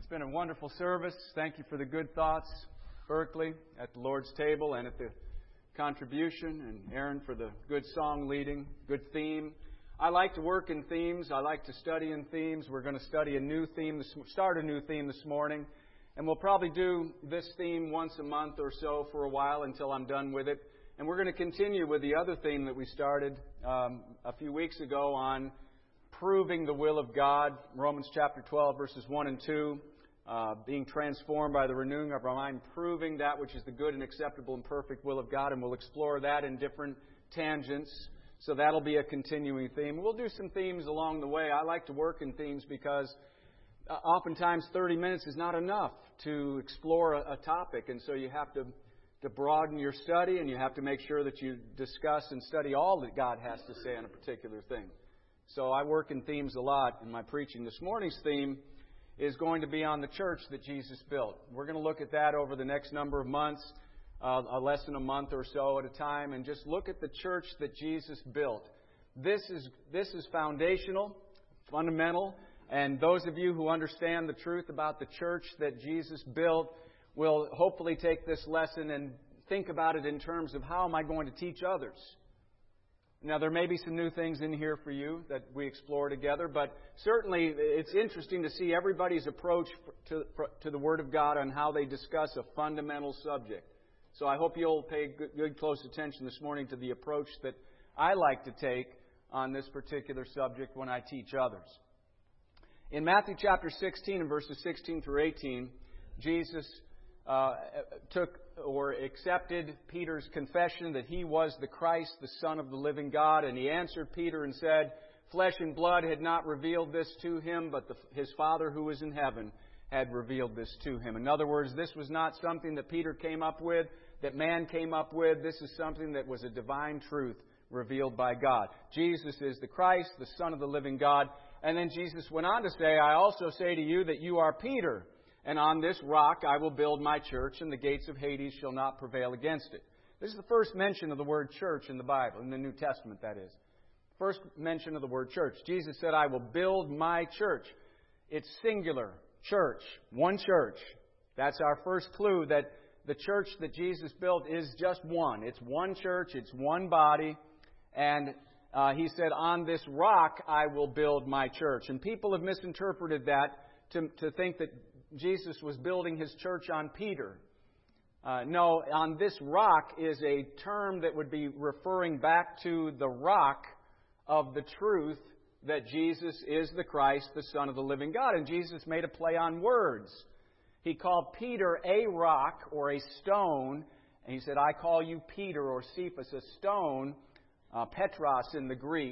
been a wonderful service. Thank you for the good thoughts, Berkeley, at the Lord's table and at the contribution, and Aaron for the good song leading, good theme. I like to work in themes. I like to study in themes. We're going to study a new theme, start a new theme this morning, and we'll probably do this theme once a month or so for a while until I'm done with it. And we're going to continue with the other theme that we started a few weeks ago on proving the will of God, Romans chapter 12, verses 1 and 2, being transformed by the renewing of our mind, proving that which is the good and acceptable and perfect will of God, and we'll explore that in different tangents. So that'll be a continuing theme. We'll do some themes along the way. I like to work in themes because oftentimes 30 minutes is not enough to explore a topic, and so you have to broaden your study, and you have to make sure that you discuss and study all that God has to say on a particular thing. So I work in themes a lot in my preaching. This morning's theme is going to be on the church that Jesus built. We're going to look at that over the next number of months, less than a month or so at a time, and just look at the church that Jesus built. This is foundational, fundamental, and those of you who understand the truth about the church that Jesus built will hopefully take this lesson and think about it in terms of how am I going to teach others. Now, there may be some new things in here for you that we explore together, but certainly it's interesting to see everybody's approach to the Word of God on how they discuss a fundamental subject. So I hope you'll pay good close attention this morning to the approach that I like to take on this particular subject when I teach others. In Matthew chapter 16 and verses 16 through 18, Jesus took or accepted Peter's confession that he was the Christ, the Son of the living God. And he answered Peter and said, "Flesh and blood had not revealed this to him, but his Father who is in heaven had revealed this to him." In other words, this was not something that Peter came up with, that man came up with. This is something that was a divine truth revealed by God. Jesus is the Christ, the Son of the living God. And then Jesus went on to say, "I also say to you that you are Peter, and on this rock I will build my church, and the gates of Hades shall not prevail against it." This is the first mention of the word church in the Bible, in the New Testament, that is. First mention of the word church. Jesus said, "I will build my church." It's singular, church, one church. That's our first clue that the church that Jesus built is just one. It's one church, it's one body, and He said, "On this rock I will build my church." And people have misinterpreted that to think that Jesus was building His church on Peter. No, "on this rock" is a term that would be referring back to the rock of the truth that Jesus is the Christ, the Son of the living God. And Jesus made a play on words. He called Peter a rock or a stone. And He said, "I call you Peter," or Cephas, a stone, Petros in the Greek.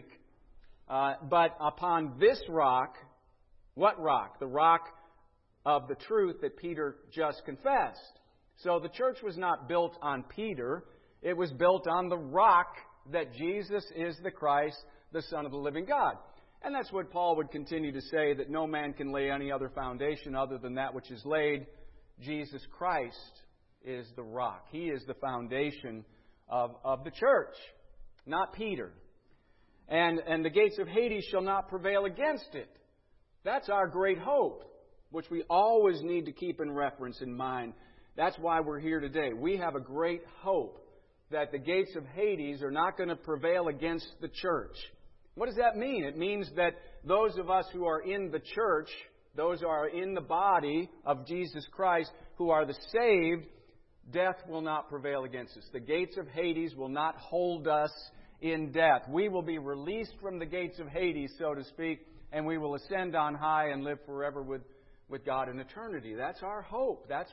But upon this rock, what rock? The rock of the truth that Peter just confessed. So the church was not built on Peter. It was built on the rock that Jesus is the Christ, the Son of the living God. And that's what Paul would continue to say, that no man can lay any other foundation other than that which is laid. Jesus Christ is the rock. He is the foundation of the church, not Peter. And the gates of Hades shall not prevail against it. That's our great hope, which we always need to keep in reference in mind. That's why we're here today. We have a great hope that the gates of Hades are not going to prevail against the church. What does that mean? It means that those of us who are in the church, those who are in the body of Jesus Christ, who are the saved, death will not prevail against us. The gates of Hades will not hold us in death. We will be released from the gates of Hades, so to speak, and we will ascend on high and live forever with God in eternity. That's our hope. That's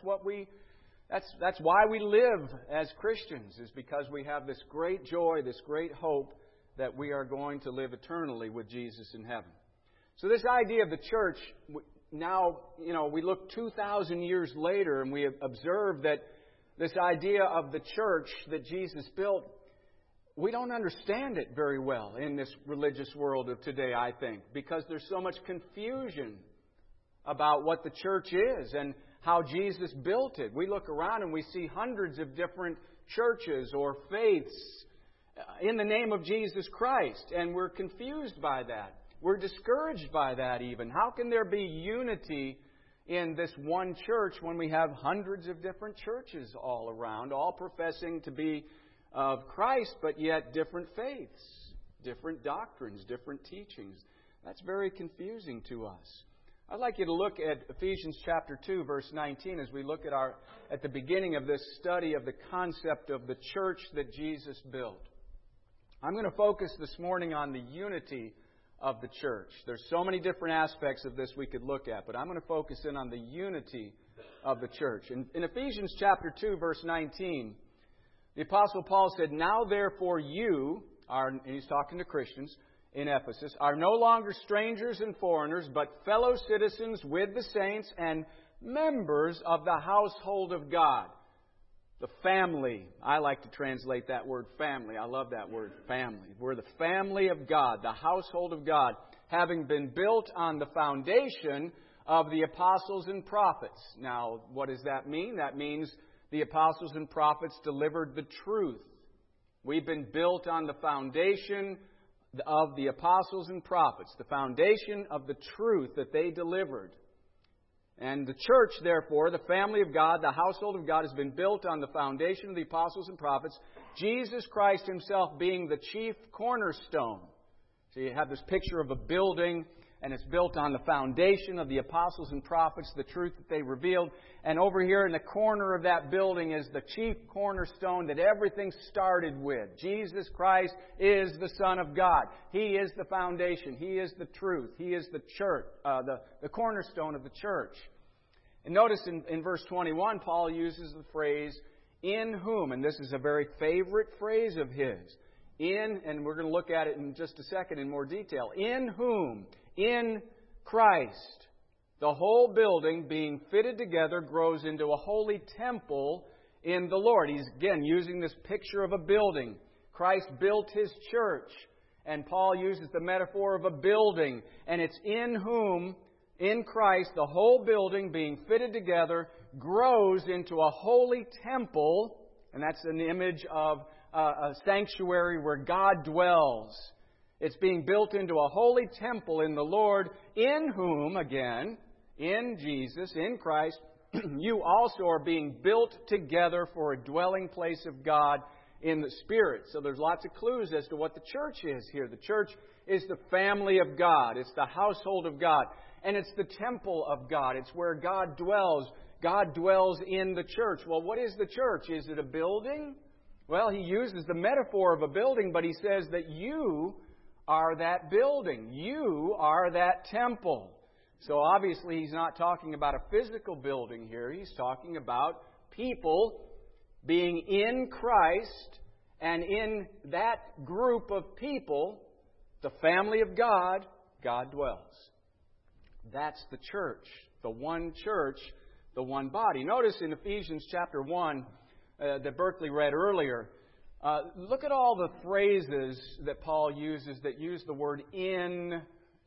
why we live as Christians, is because we have this great joy, this great hope that we are going to live eternally with Jesus in heaven. So this idea of the church, now, we look 2,000 years later and we observe that this idea of the church that Jesus built, we don't understand it very well in this religious world of today, I think, because there's so much confusion about what the church is and how Jesus built it. We look around and we see hundreds of different churches or faiths in the name of Jesus Christ, and we're confused by that. We're discouraged by that even. How can there be unity in this one church when we have hundreds of different churches all around, all professing to be of Christ, but yet different faiths, different doctrines, different teachings? That's very confusing to us. I'd like you to look at Ephesians chapter 2, verse 19, as we look at the beginning of this study of the concept of the church that Jesus built. I'm going to focus this morning on the unity of the church. There's so many different aspects of this we could look at, but I'm going to focus in on the unity of the church. In Ephesians chapter 2, verse 19, the Apostle Paul said, "Now therefore you," and he's talking to Christians in Ephesus, "are no longer strangers and foreigners, but fellow citizens with the saints and members of the household of God." The family. I like to translate that word family. I love that word, family. We're the family of God, the household of God, having been built on the foundation of the apostles and prophets. Now, what does that mean? That means the apostles and prophets delivered the truth. We've been built on the foundation of the apostles and prophets, the foundation of the truth that they delivered. And the church, therefore, the family of God, the household of God, has been built on the foundation of the apostles and prophets, Jesus Christ Himself being the chief cornerstone. So you have this picture of a building, and it's built on the foundation of the apostles and prophets, the truth that they revealed. And over here in the corner of that building is the chief cornerstone that everything started with. Jesus Christ is the Son of God. He is the foundation. He is the truth. He is the church, the cornerstone of the church. And notice in verse 21, Paul uses the phrase, "in whom," and this is a very favorite phrase of his. In, and we're going to look at it in just a second in more detail. "In whom," in Christ, the whole building being fitted together grows into a holy temple in the Lord. He's again using this picture of a building. Christ built His church, and Paul uses the metaphor of a building. And it's in whom, in Christ, the whole building being fitted together grows into a holy temple. And that's an image of a sanctuary where God dwells. It's being built into a holy temple in the Lord, in whom, again, in Jesus, in Christ, you also are being built together for a dwelling place of God in the Spirit. So there's lots of clues as to what the church is here. The church is the family of God. It's the household of God. And it's the temple of God. It's where God dwells. God dwells in the church. Well, what is the church? Is it a building? Well, he uses the metaphor of a building, but he says that you are that building. You are that temple. So obviously he's not talking about a physical building here. He's talking about people being in Christ, and in that group of people, the family of God, God dwells. That's the church, the one church, the one body. Notice in Ephesians chapter 1 that Berkeley read earlier, look at all the phrases that Paul uses that use the word "in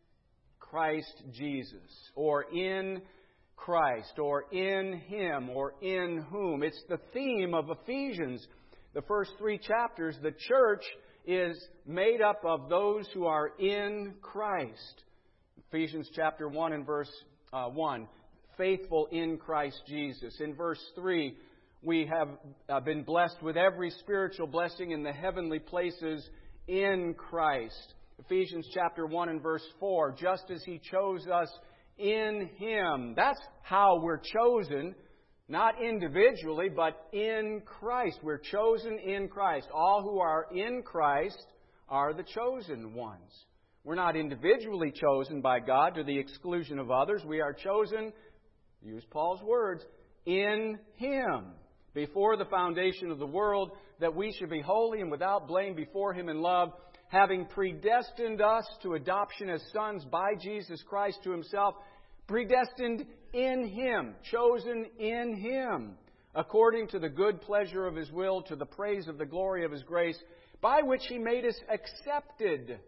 Christ Jesus," or "in Christ," or "in Him," or "in whom." It's the theme of Ephesians. The first 3 chapters, the church is made up of those who are in Christ. Ephesians chapter 1 and verse 1, faithful in Christ Jesus. In verse 3, we have been blessed with every spiritual blessing in the heavenly places in Christ. Ephesians chapter 1 and verse 4, just as He chose us in Him. That's how we're chosen, not individually, but in Christ. We're chosen in Christ. All who are in Christ are the chosen ones. We're not individually chosen by God to the exclusion of others. We are chosen, use Paul's words, in Him. Before the foundation of the world, that we should be holy and without blame before Him in love, having predestined us to adoption as sons by Jesus Christ to Himself, predestined in Him, chosen in Him, according to the good pleasure of His will, to the praise of the glory of His grace, by which He made us accepted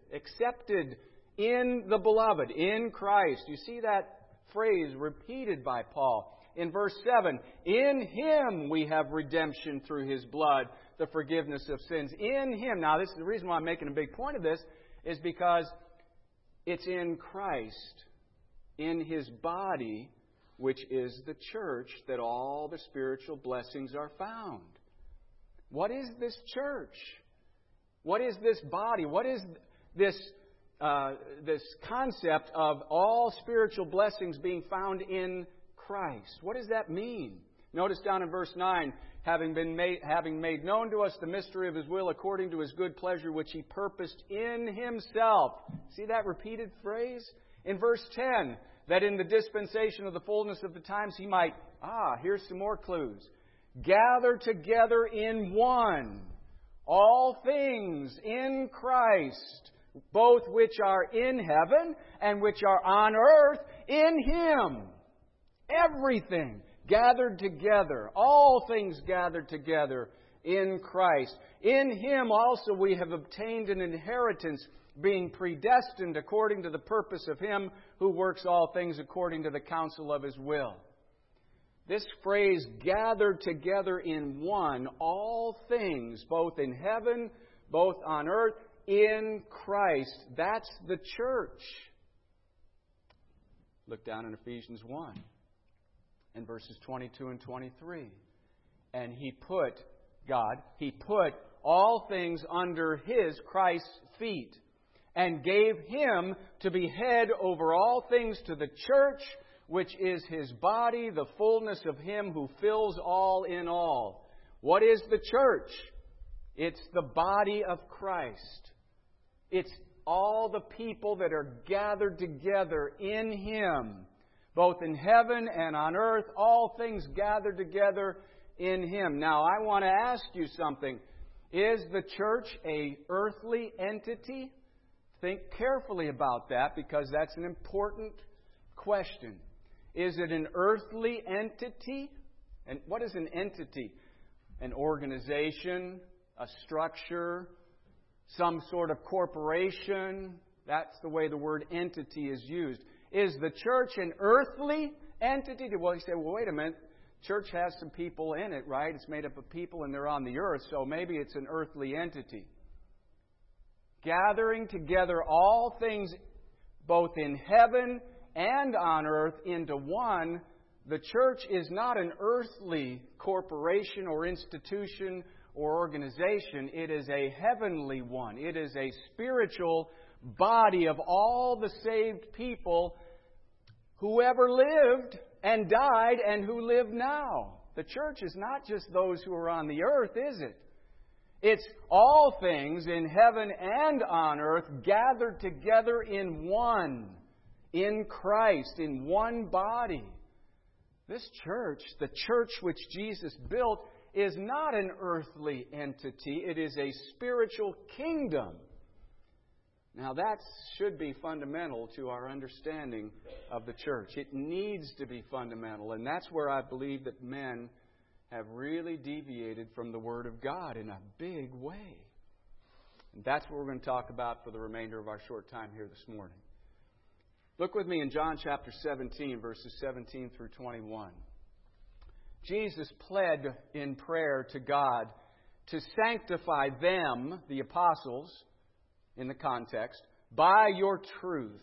in the Beloved, in Christ. You see that phrase repeated by Paul. In verse 7, in Him we have redemption through His blood, the forgiveness of sins. In Him. Now, this is the reason why I'm making a big point of this, is because it's in Christ, in His body, which is the church, that all the spiritual blessings are found. What is this church? What is this body? What is this concept of all spiritual blessings being found in Christ? What does that mean? Notice down in verse 9, having made known to us the mystery of His will according to His good pleasure, which He purposed in Himself. See that repeated phrase? In verse 10, that in the dispensation of the fullness of the times He might, here's some more clues, gather together in one all things in Christ, both which are in heaven and which are on earth in Him. Everything gathered together, all things gathered together in Christ. In Him also we have obtained an inheritance, being predestined according to the purpose of Him who works all things according to the counsel of His will. This phrase, gathered together in one, all things, both in heaven, both on earth, in Christ. That's the church. Look down in Ephesians 1 and verses 22 and 23. And He put all things under His, Christ's feet, and gave Him to be head over all things to the church, which is His body, the fullness of Him who fills all in all. What is the church? It's the body of Christ. It's all the people that are gathered together in Him, both in heaven and on earth, all things gathered together in Him. Now, I want to ask you something. Is the church an earthly entity? Think carefully about that, because that's an important question. Is it an earthly entity? And what is an entity? An organization, a structure, some sort of corporation. That's the way the word entity is used. Is the church an earthly entity? Well, you say, well, wait a minute. Church has some people in it, right? It's made up of people and they're on the earth, so maybe it's an earthly entity. Gathering together all things both in heaven and on earth into one, the church is not an earthly corporation or institution or organization. It is a heavenly one. It is a spiritual body of all the saved people who ever lived and died and who live now. The church is not just those who are on the earth, is it? It's all things in heaven and on earth gathered together in one, in Christ, in one body. This church, the church which Jesus built, is not an earthly entity. It is a spiritual kingdom. Now that should be fundamental to our understanding of the church. It needs to be fundamental. And that's where I believe that men have really deviated from the Word of God in a big way. And that's what we're going to talk about for the remainder of our short time here this morning. Look with me in John chapter 17, verses 17 through 21. Jesus pled in prayer to God to sanctify them, the apostles, in the context, by your truth.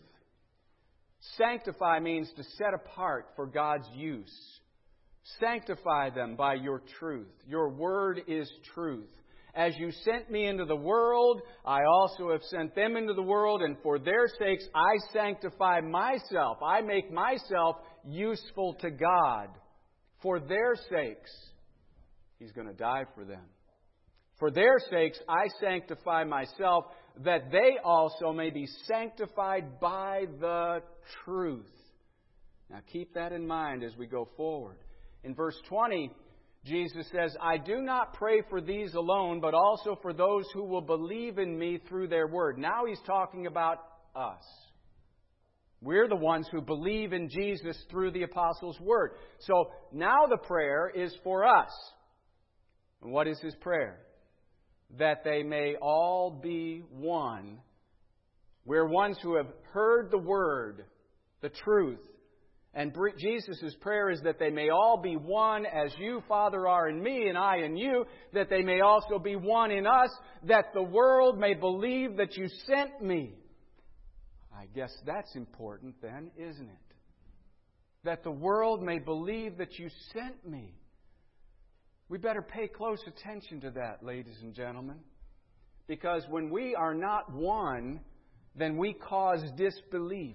Sanctify means to set apart for God's use. Sanctify them by your truth. Your word is truth. As you sent me into the world, I also have sent them into the world, and for their sakes I sanctify myself. I make myself useful to God. For their sakes, He's going to die for them. For their sakes I sanctify myself, that they also may be sanctified by the truth. Now keep that in mind as we go forward. In verse 20, Jesus says, I do not pray for these alone, but also for those who will believe in me through their word. Now He's talking about us. We're the ones who believe in Jesus through the apostles' word. So now the prayer is for us. And what is His prayer? That they may all be one. We're ones who have heard the word, the truth. And Jesus' prayer is that they may all be one as you, Father, are in me and I in you, that they may also be one in us, that the world may believe that you sent me. I guess that's important then, isn't it? that the world may believe that you sent me. We better pay close attention to that, ladies and gentlemen. Because when we are not one, then we cause disbelief.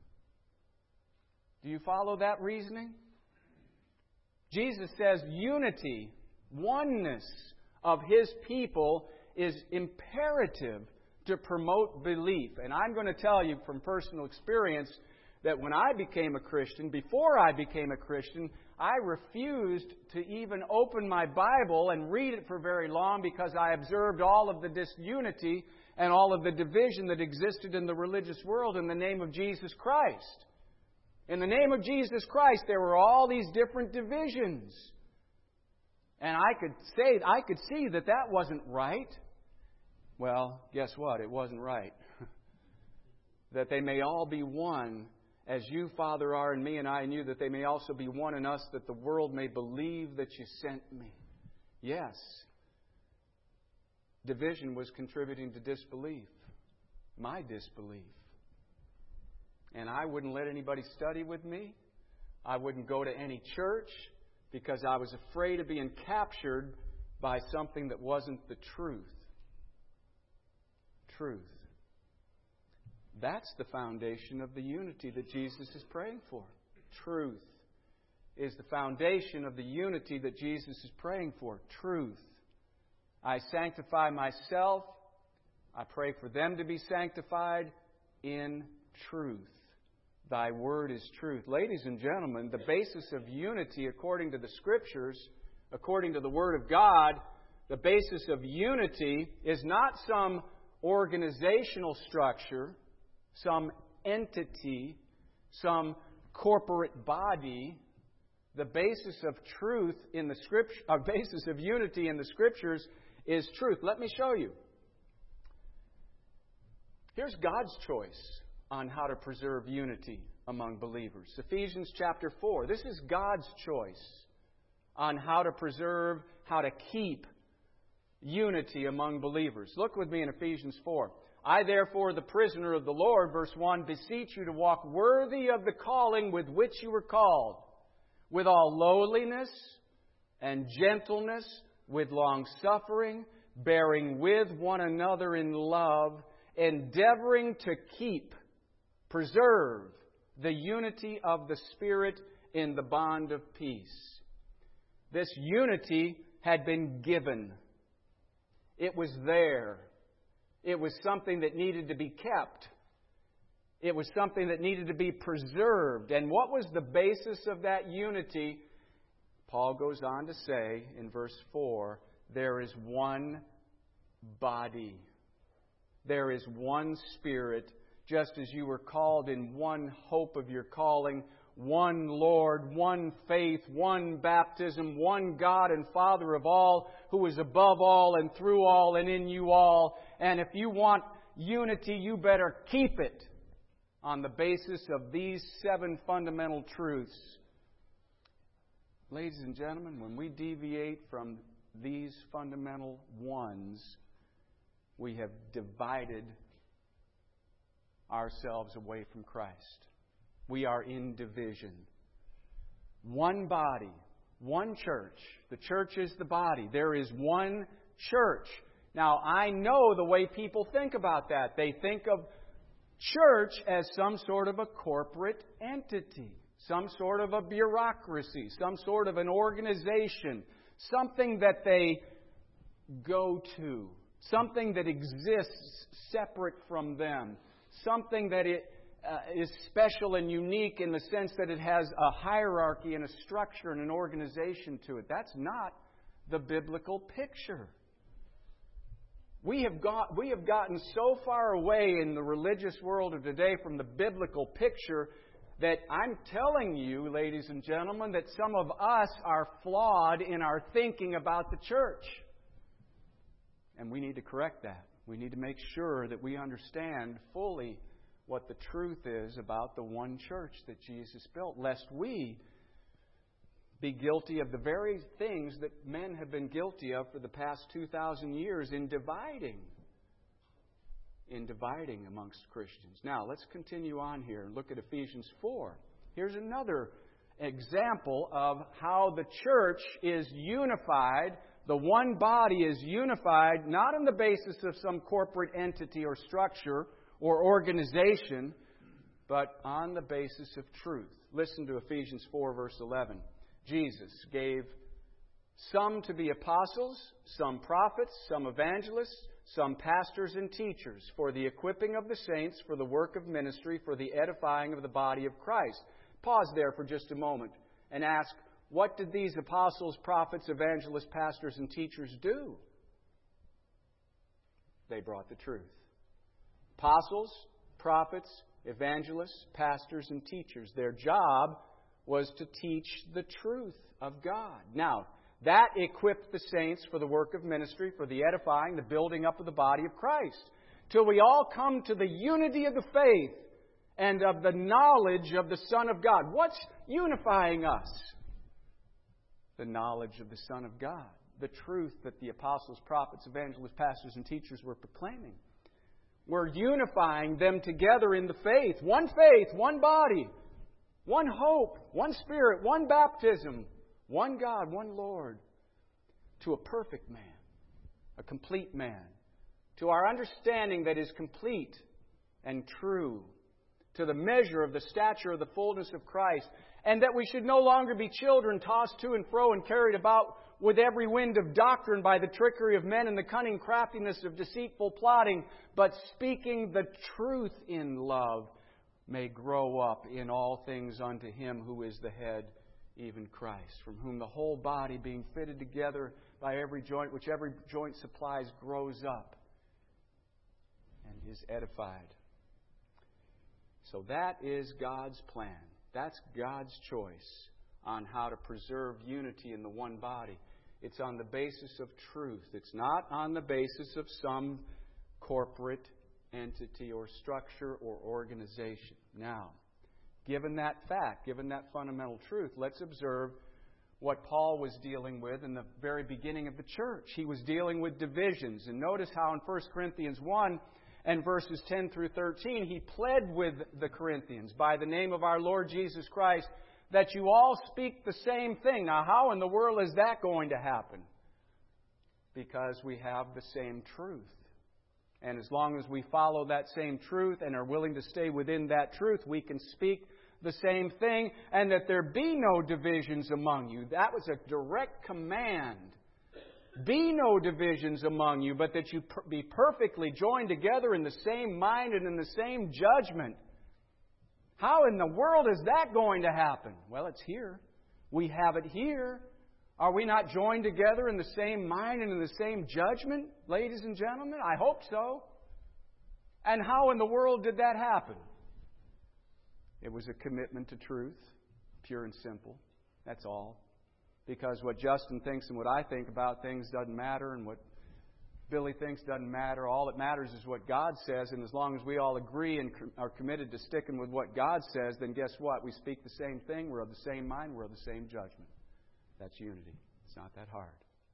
Do you follow that reasoning? Jesus says unity, oneness of His people is imperative to promote belief. And I'm going to tell you from personal experience that when I became a Christian, before I became a Christian, I refused to even open my Bible and read it for very long because I observed all of the disunity and all of the division that existed in the religious world in the name of Jesus Christ. In the name of Jesus Christ, there were all these different divisions. And I could see that that wasn't right. Well, guess what? It wasn't right. That they may all be one, as you, Father, are in me and I in you, that they may also be one in us, that the world may believe that you sent me. Yes. Division was contributing to disbelief. My disbelief. And I wouldn't let anybody study with me. I wouldn't go to any church because I was afraid of being captured by something that wasn't the truth. Truth. That's the foundation of the unity that Jesus is praying for. Truth is the foundation of the unity that Jesus is praying for. Truth. I sanctify myself. I pray for them to be sanctified in truth. Thy word is truth. Ladies and gentlemen, the basis of unity according to the Scriptures, according to the Word of God, the basis of unity is not some organizational structure, some entity, some corporate body. The basis of truth in the Scripture, basis of unity in the Scriptures is truth. Let me show you. Here's God's choice on how to preserve unity among believers. Ephesians chapter 4. This is God's choice on how to preserve, how to keep unity among believers. Look with me in Ephesians 4. I, therefore, the prisoner of the Lord, verse 1, beseech you to walk worthy of the calling with which you were called, with all lowliness and gentleness, with long-suffering, bearing with one another in love, endeavoring to preserve the unity of the Spirit in the bond of peace. This unity had been given. It was there. It was something that needed to be kept. It was something that needed to be preserved. And what was the basis of that unity? Paul goes on to say in verse 4, there is one body. There is one Spirit, just as you were called in one hope of your calling, one Lord, one faith, one baptism, one God and Father of all, who is above all and through all and in you all. And if you want unity, you better keep it on the basis of these 7 fundamental truths. Ladies and gentlemen, when we deviate from these fundamental ones, we have divided ourselves away from Christ. We are in division. One body, one church. The church is the body. There is one church. Now, I know the way people think about that. They think of church as some sort of a corporate entity, some sort of a bureaucracy, some sort of an organization, something that they go to, something that exists separate from them, something that is special and unique in the sense that it has a hierarchy and a structure and an organization to it. That's not the biblical picture. We have gotten so far away in the religious world of today from the biblical picture that I'm telling you, ladies and gentlemen, that some of us are flawed in our thinking about the church. And we need to correct that. We need to make sure that we understand fully what the truth is about the one church that Jesus built, lest we be guilty of the very things that men have been guilty of for the past 2,000 years in dividing amongst Christians. Now, let's continue on here and look at Ephesians 4. Here's another example of how the church is unified. The one body is unified not on the basis of some corporate entity or structure or organization, but on the basis of truth. Listen to Ephesians 4, verse 11. Jesus gave some to be apostles, some prophets, some evangelists, some pastors and teachers, for the equipping of the saints, for the work of ministry, for the edifying of the body of Christ. Pause there for just a moment and ask, what did these apostles, prophets, evangelists, pastors, and teachers do? They brought the truth. Apostles, prophets, evangelists, pastors, and teachers. Their job was to teach the truth of God. Now, that equipped the saints for the work of ministry, for the edifying, the building up of the body of Christ, till we all come to the unity of the faith and of the knowledge of the Son of God. What's unifying us? The knowledge of the Son of God. The truth that the apostles, prophets, evangelists, pastors, and teachers were proclaiming. We're unifying them together in the faith, one body, one hope, one Spirit, one baptism, one God, one Lord, to a perfect man, a complete man, to our understanding that is complete and true, to the measure of the stature of the fullness of Christ, and that we should no longer be children tossed to and fro and carried about with every wind of doctrine by the trickery of men and the cunning craftiness of deceitful plotting, but speaking the truth in love, may grow up in all things unto Him who is the head, even Christ, from whom the whole body, being fitted together by every joint, which every joint supplies, grows up and is edified. So that is God's plan. That's God's choice on how to preserve unity in the one body. It's on the basis of truth. It's not on the basis of some corporate entity or structure or organization. Now, given that fact, given that fundamental truth, let's observe what Paul was dealing with in the very beginning of the church. He was dealing with divisions. And notice how in 1 Corinthians 1 and verses 10 through 13, he pled with the Corinthians by the name of our Lord Jesus Christ that you all speak the same thing. Now, how in the world is that going to happen? Because we have the same truth. And as long as we follow that same truth and are willing to stay within that truth, we can speak the same thing, and that there be no divisions among you. That was a direct command. Be no divisions among you, but that you be perfectly joined together in the same mind and in the same judgment. How in the world is that going to happen? Well, it's here. We have it here. Are we not joined together in the same mind and in the same judgment, ladies and gentlemen? I hope so. And how in the world did that happen? It was a commitment to truth, pure and simple. That's all. Because what Justin thinks and what I think about things doesn't matter, and what Billy thinks doesn't matter. All that matters is what God says, and as long as we all agree and are committed to sticking with what God says, then guess what? We speak the same thing, we're of the same mind, we're of the same judgment. That's unity. It's not that hard.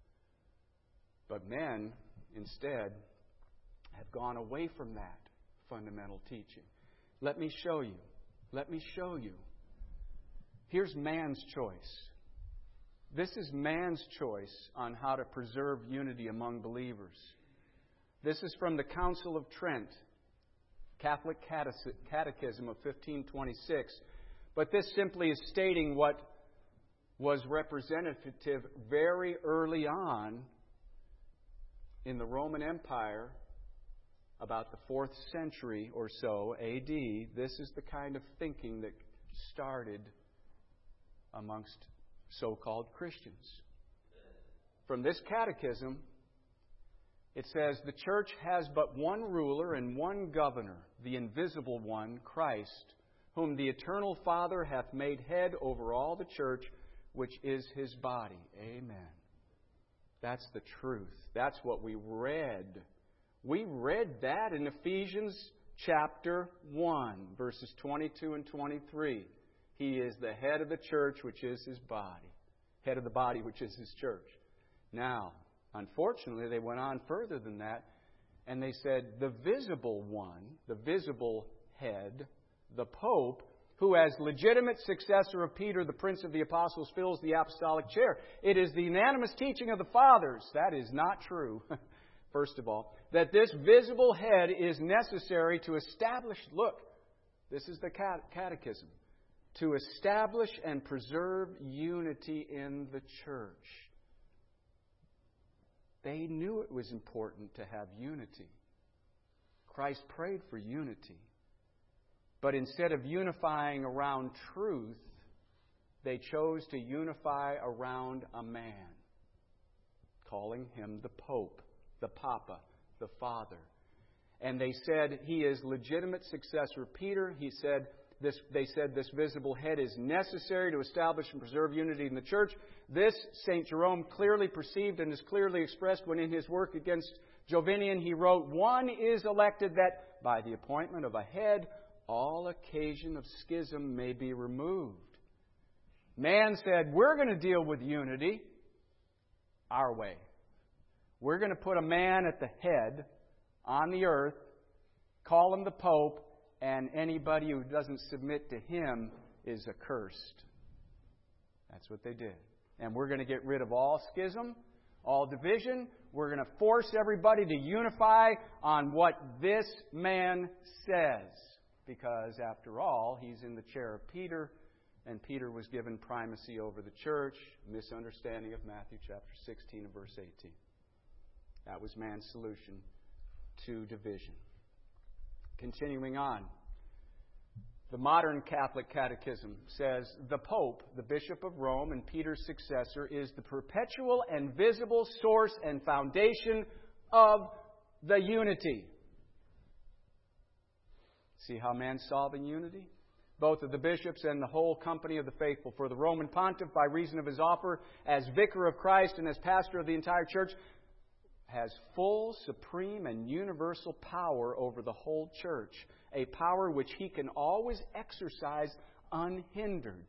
But men, instead, have gone away from that fundamental teaching. Let me show you. Let me show you. Here's man's choice. This is man's choice on how to preserve unity among believers. This is from the Council of Trent, Catholic Catechism of 1526. But this simply is stating what was representative very early on in the Roman Empire, about the 4th century or so A.D. This is the kind of thinking that started amongst so-called Christians. From this catechism, it says, the church has but one ruler and one governor, the invisible one, Christ, whom the eternal Father hath made head over all the church, which is His body. Amen. That's the truth. That's what we read. We read that in Ephesians chapter 1, verses 22 and 23. He is the head of the church, which is His body. Head of the body, which is His church. Now, unfortunately, they went on further than that, and they said the visible one, the visible head, the Pope, who as legitimate successor of Peter, the Prince of the Apostles, fills the apostolic chair. It is the unanimous teaching of the Fathers. That is not true, first of all. That this visible head is necessary to establish, look, this is the catechism, to establish and preserve unity in the church. They knew it was important to have unity. Christ prayed for unity. But instead of unifying around truth, they chose to unify around a man, calling him the Pope, the Papa, the Father. And they said he is legitimate successor of Peter. They said this visible head is necessary to establish and preserve unity in the church. This St. Jerome clearly perceived and is clearly expressed when in his work against Jovinian he wrote, "One is elected that by the appointment of a head all occasion of schism may be removed." Man said, we're going to deal with unity our way. We're going to put a man at the head on the earth, call him the Pope, and anybody who doesn't submit to him is accursed. That's what they did. And we're going to get rid of all schism, all division. We're going to force everybody to unify on what this man says. Because, after all, he's in the chair of Peter, and Peter was given primacy over the church. Misunderstanding of Matthew chapter 16 and verse 18. That was man's solution to division. Continuing on. The modern Catholic Catechism says, the Pope, the Bishop of Rome and Peter's successor, is the perpetual and visible source and foundation of the unity. See how man's solving unity? Both of the bishops and the whole company of the faithful. For the Roman pontiff, by reason of his offer as vicar of Christ and as pastor of the entire church, has full, supreme, and universal power over the whole church. A power which he can always exercise unhindered.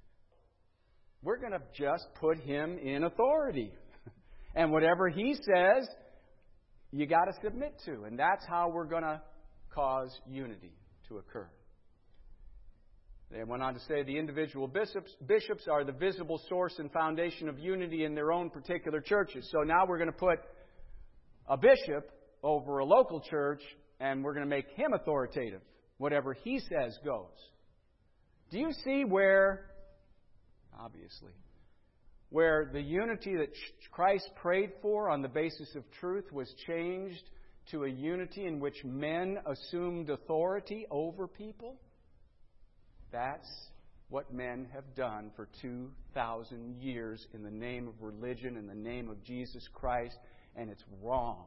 We're going to just put him in authority. And whatever he says, you got to submit to. And that's how we're going to cause unity to occur. They went on to say the individual bishops are the visible source and foundation of unity in their own particular churches. So now we're going to put a bishop over a local church and we're going to make him authoritative. Whatever he says goes. Do you see where, obviously, where the unity that Christ prayed for on the basis of truth was changed to a unity in which men assumed authority over people? That's what men have done for 2,000 years in the name of religion, in the name of Jesus Christ, and it's wrong.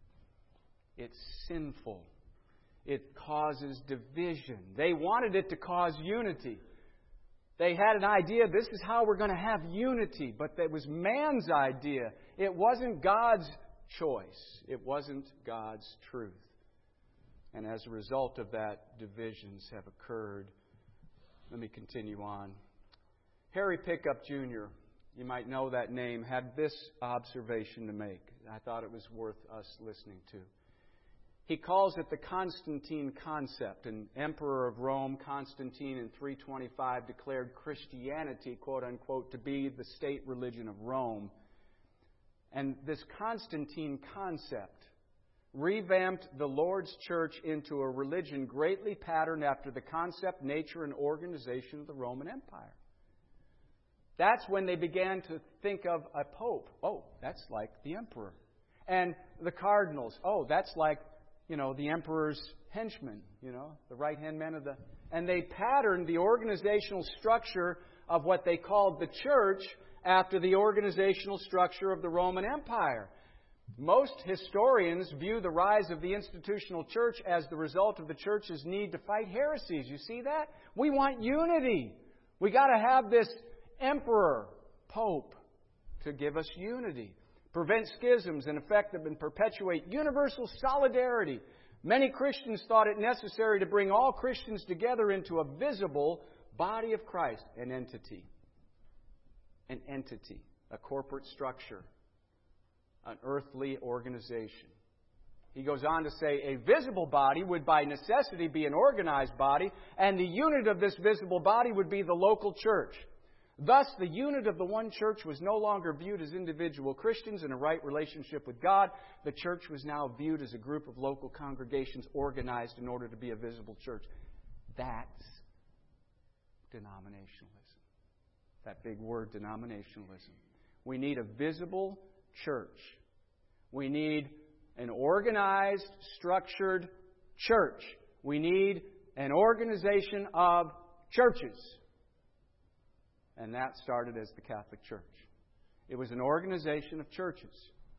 It's sinful. It causes division. They wanted it to cause unity. They had an idea, this is how we're going to have unity, but that was man's idea. It wasn't God's choice. It wasn't God's truth. And as a result of that, divisions have occurred. Let me continue on. Harry Pickup Jr., you might know that name, had this observation to make. I thought it was worth us listening to. He calls it the Constantine concept. An emperor of Rome, Constantine, in 325 declared Christianity, quote unquote, to be the state religion of Rome. And this Constantine concept revamped the Lord's church into a religion greatly patterned after the concept, nature, and organization of the Roman Empire. That's when they began to think of a pope. Oh, that's like the emperor. And the cardinals. Oh, that's like, the emperor's henchmen, the right-hand men of the... And they patterned the organizational structure of what they called the church after the organizational structure of the Roman Empire. Most historians view the rise of the institutional church as the result of the church's need to fight heresies. You see that? We want unity. We got to have this emperor, pope, to give us unity. Prevent schisms and affect them and perpetuate universal solidarity. Many Christians thought it necessary to bring all Christians together into a visible body of Christ, an entity. An entity, a corporate structure, an earthly organization. He goes on to say, a visible body would by necessity be an organized body, and the unit of this visible body would be the local church. Thus, the unit of the one church was no longer viewed as individual Christians in a right relationship with God. The church was now viewed as a group of local congregations organized in order to be a visible church. That's denominationalism. That big word, denominationalism. We need a visible church. We need an organized, structured church. We need an organization of churches. And that started as the Catholic Church. It was an organization of churches.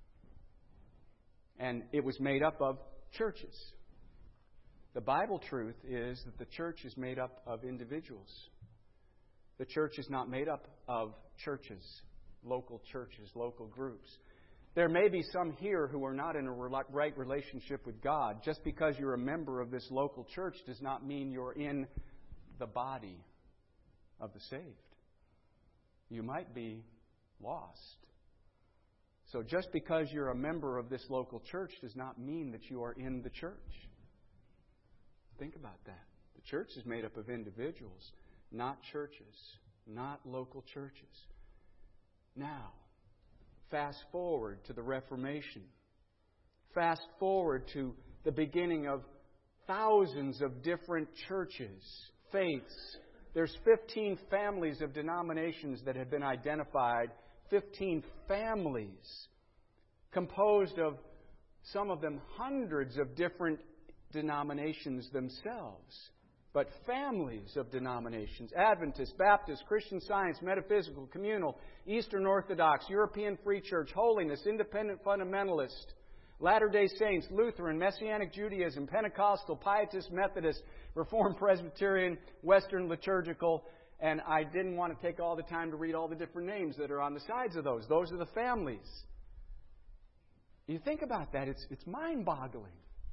And it was made up of churches. The Bible truth is that the church is made up of individuals. The church is not made up of churches, local groups. There may be some here who are not in a right relationship with God. Just because you're a member of this local church does not mean you're in the body of the saved. You might be lost. So just because you're a member of this local church does not mean that you are in the church. Think about that. The church is made up of individuals, not churches, not local churches. Now, fast forward to the Reformation. Fast forward to the beginning of thousands of different churches, faiths. There's 15 families of denominations that have been identified. 15 families composed of, some of them, hundreds of different denominations themselves. But families of denominations: Adventist, Baptist, Christian Science, Metaphysical, Communal, Eastern Orthodox, European Free Church, Holiness, Independent Fundamentalist, Latter-day Saints, Lutheran, Messianic Judaism, Pentecostal, Pietist, Methodist, Reformed Presbyterian, Western Liturgical. And I didn't want to take all the time to read all the different names that are on the sides of those. Those are the families. You think about that, it's mind-boggling.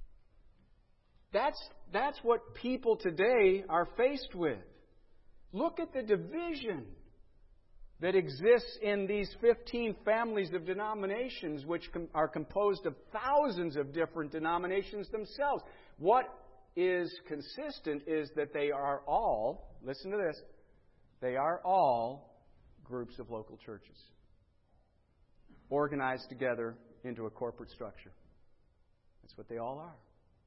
That's what people today are faced with. Look at the division that exists in these 15 families of denominations, which are composed of thousands of different denominations themselves. What is consistent is that they are all, listen to this, they are all groups of local churches, organized together into a corporate structure. That's what they all are.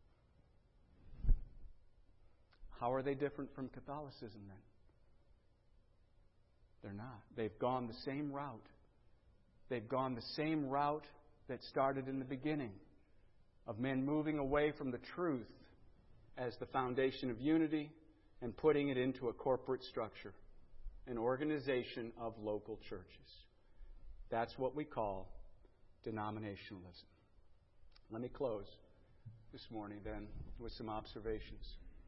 How are they different from Catholicism then? They're not. They've gone the same route. They've gone the same route that started in the beginning, of men moving away from the truth as the foundation of unity and putting it into a corporate structure, an organization of local churches. That's what we call denominationalism. Let me close this morning then with some observations.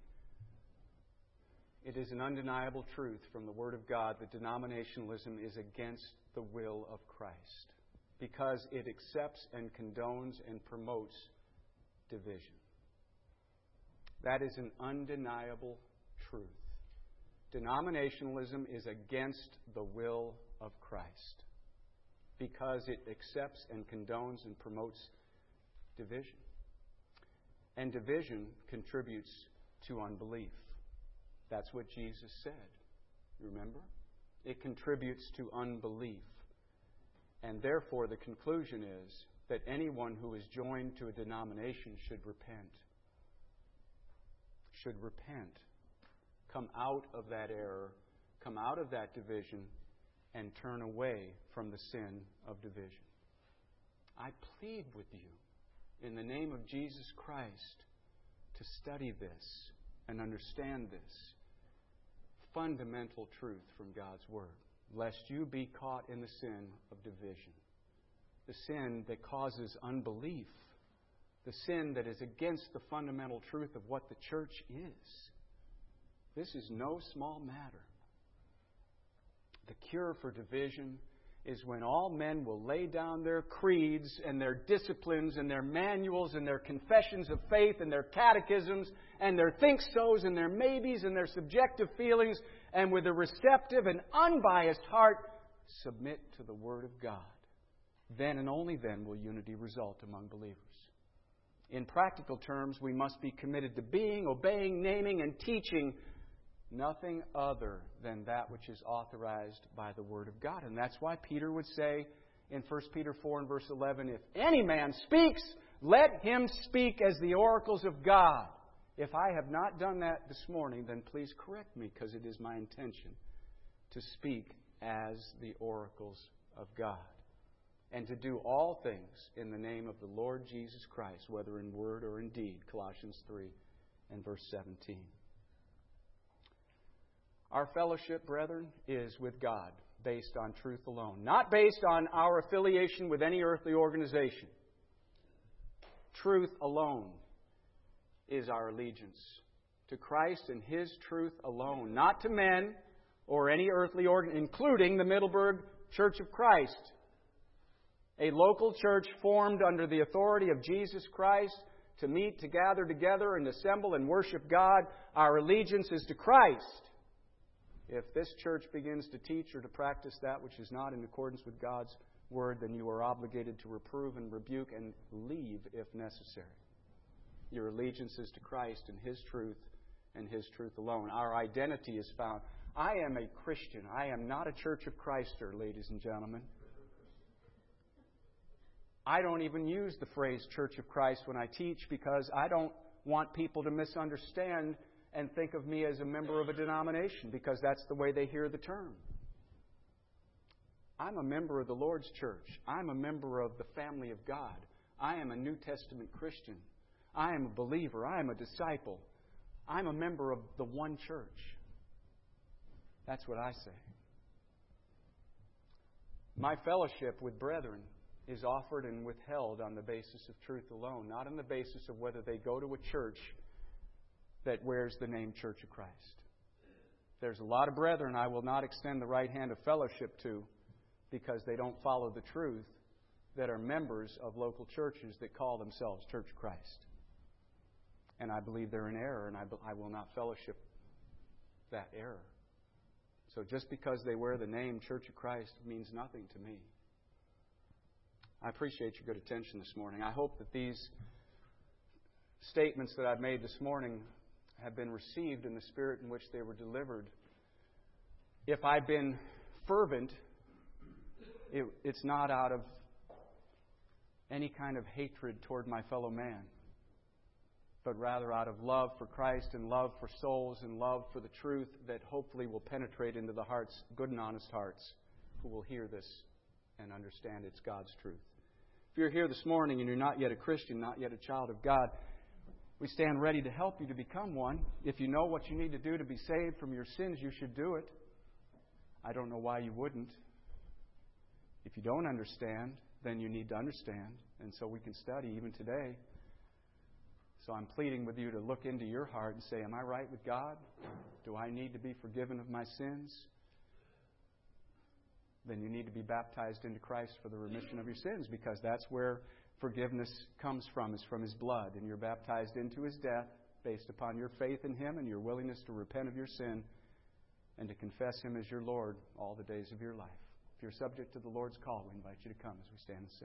It is an undeniable truth from the Word of God that denominationalism is against the will of Christ, because it accepts and condones and promotes division. That is an undeniable truth. Denominationalism is against the will of Christ, because it accepts and condones and promotes division. And division contributes to unbelief. That's what Jesus said. Remember? It contributes to unbelief. And therefore, the conclusion is that anyone who is joined to a denomination should repent. Should repent. Come out of that error, come out of that division, and turn away from the sin of division. I plead with you, in the name of Jesus Christ, to study this and understand this fundamental truth from God's Word, lest you be caught in the sin of division, the sin that causes unbelief, the sin that is against the fundamental truth of what the church is. This is no small matter. The cure for division is when all men will lay down their creeds and their disciplines and their manuals and their confessions of faith and their catechisms and their think-sos and their maybes and their subjective feelings, and with a receptive and unbiased heart submit to the Word of God. Then and only then will unity result among believers. In practical terms, we must be committed to being, obeying, naming, and teaching nothing other than that which is authorized by the Word of God. And that's why Peter would say in 1 Peter 4 and verse 11, if any man speaks, let him speak as the oracles of God. If I have not done that this morning, then please correct me, because it is my intention to speak as the oracles of God, and to do all things in the name of the Lord Jesus Christ, whether in word or in deed. Colossians 3 and verse 17. Our fellowship, brethren, is with God, based on truth alone, not based on our affiliation with any earthly organization. Truth alone is our allegiance, to Christ and His truth alone, not to men or any earthly organ, including the Middleburg Church of Christ, a local church formed under the authority of Jesus Christ to meet, to gather together and assemble and worship God. Our allegiance is to Christ. If this church begins to teach or to practice that which is not in accordance with God's Word, then you are obligated to reprove and rebuke and leave if necessary. Your allegiance is to Christ and His truth and His truth alone. Our identity is found. I am a Christian. I am not a Church of Christer, ladies and gentlemen. I don't even use the phrase Church of Christ when I teach, because I don't want people to misunderstand and think of me as a member of a denomination, because that's the way they hear the term. I'm a member of the Lord's church. I'm a member of the family of God. I am a New Testament Christian. I am a believer. I am a disciple. I'm a member of the one church. That's what I say. My fellowship with brethren is offered and withheld on the basis of truth alone, not on the basis of whether they go to a church that wears the name Church of Christ. There's a lot of brethren I will not extend the right hand of fellowship to because they don't follow the truth, that are members of local churches that call themselves Church of Christ. And I believe they're in error, and I will not fellowship that error. So just because they wear the name Church of Christ means nothing to me. I appreciate your good attention this morning. I hope that these statements that I've made this morning have been received in the spirit in which they were delivered. If I've been fervent, it's not out of any kind of hatred toward my fellow man, but rather out of love for Christ and love for souls and love for the truth that hopefully will penetrate into the hearts, good and honest hearts, who will hear this and understand it's God's truth. If you're here this morning and you're not yet a Christian, not yet a child of God, we stand ready to help you to become one. If you know what you need to do to be saved from your sins, you should do it. I don't know why you wouldn't. If you don't understand, then you need to understand. And so we can study even today. So I'm pleading with you to look into your heart and say, am I right with God? Do I need to be forgiven of my sins? Then you need to be baptized into Christ for the remission of your sins, because that's where forgiveness comes from, is from His blood. And you're baptized into His death based upon your faith in Him and your willingness to repent of your sin and to confess Him as your Lord all the days of your life. If you're subject to the Lord's call, we invite you to come as we stand and sing.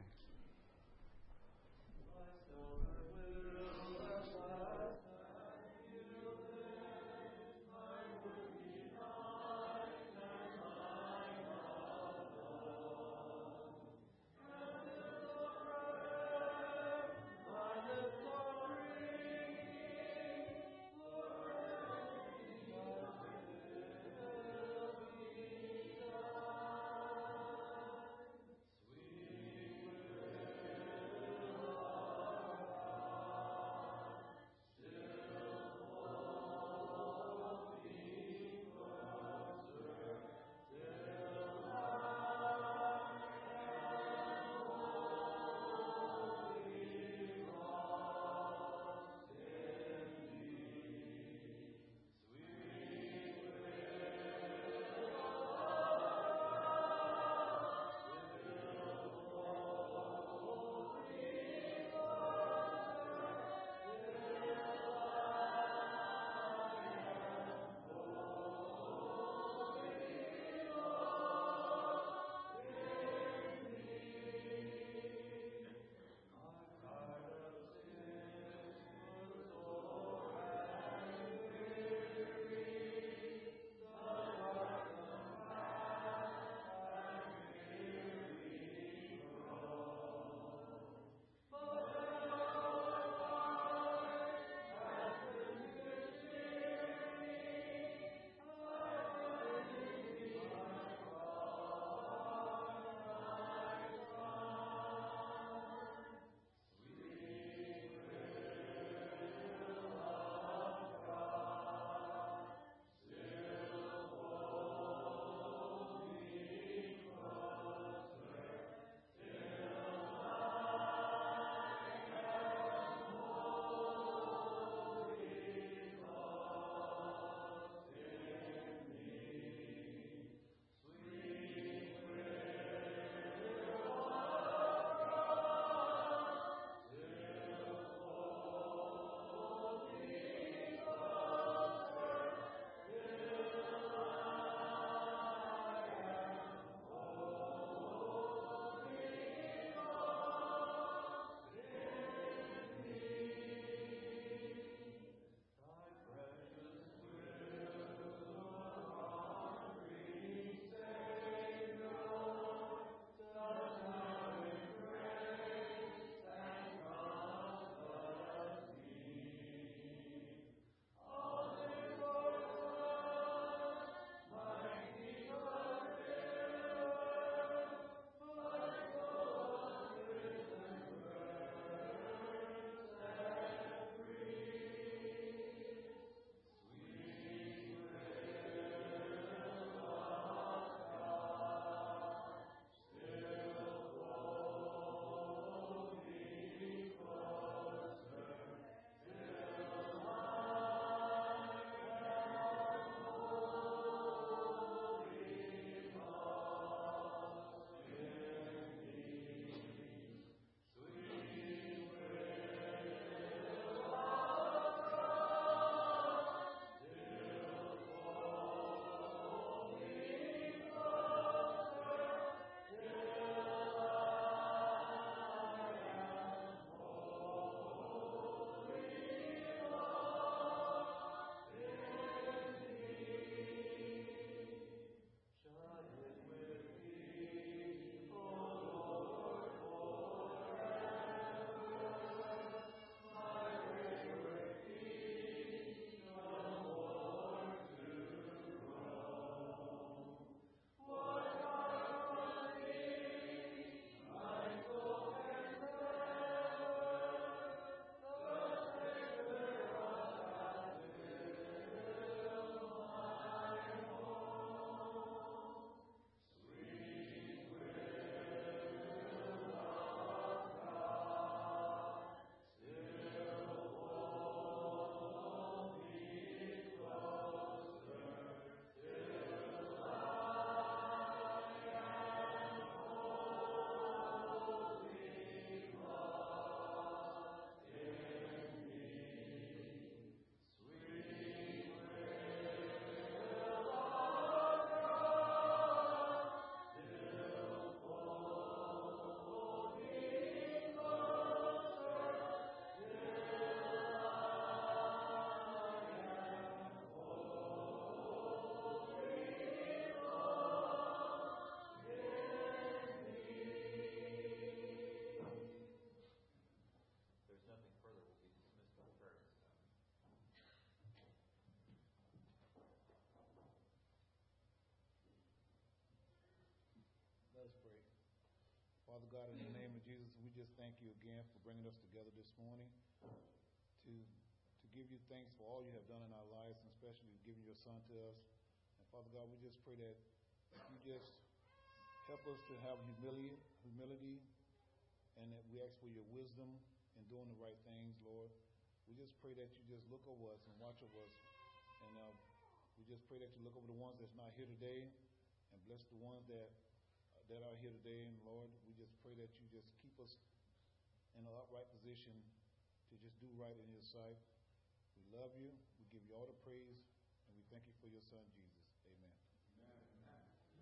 Father God, in the name of Jesus, we just thank you again for bringing us together this morning to give you thanks for all you have done in our lives, and especially giving your Son to us. And Father God, we just pray that you just help us to have humility, and that we ask for your wisdom in doing the right things, Lord. We just pray that you just look over us and watch over us. And we just pray that you look over the ones that's not here today and bless the ones that are here today. And Lord, we just pray that you just keep us in an upright position to just do right in your sight. We love you. We give you all the praise. And we thank you for your Son, Jesus. Amen. Amen.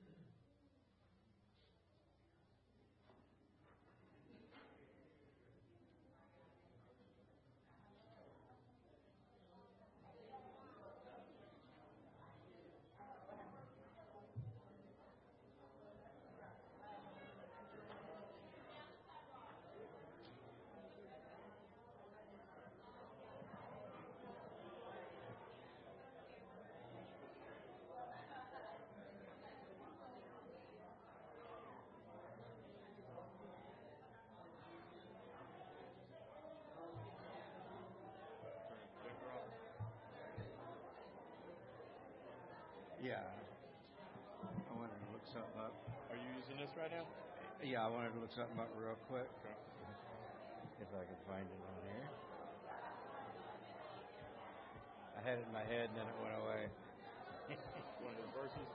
Yeah. I wanted to look something up. Are you using this right now? Yeah, I wanted to look something up real quick. Okay. If I could find it on here. I had it in my head and then it went away. One of the verses?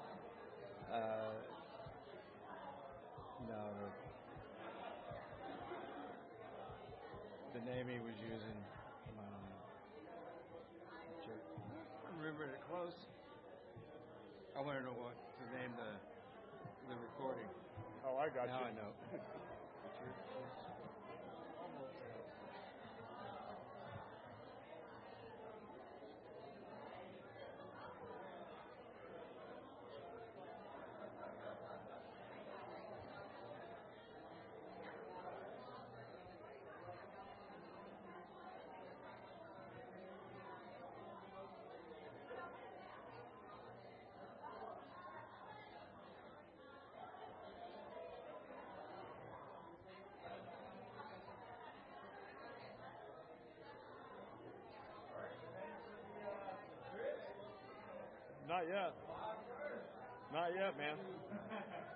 No. The name he was using. I remember it close. I want to know what to name the recording. Oh, I got now you. I know. Not yet. Not yet, man.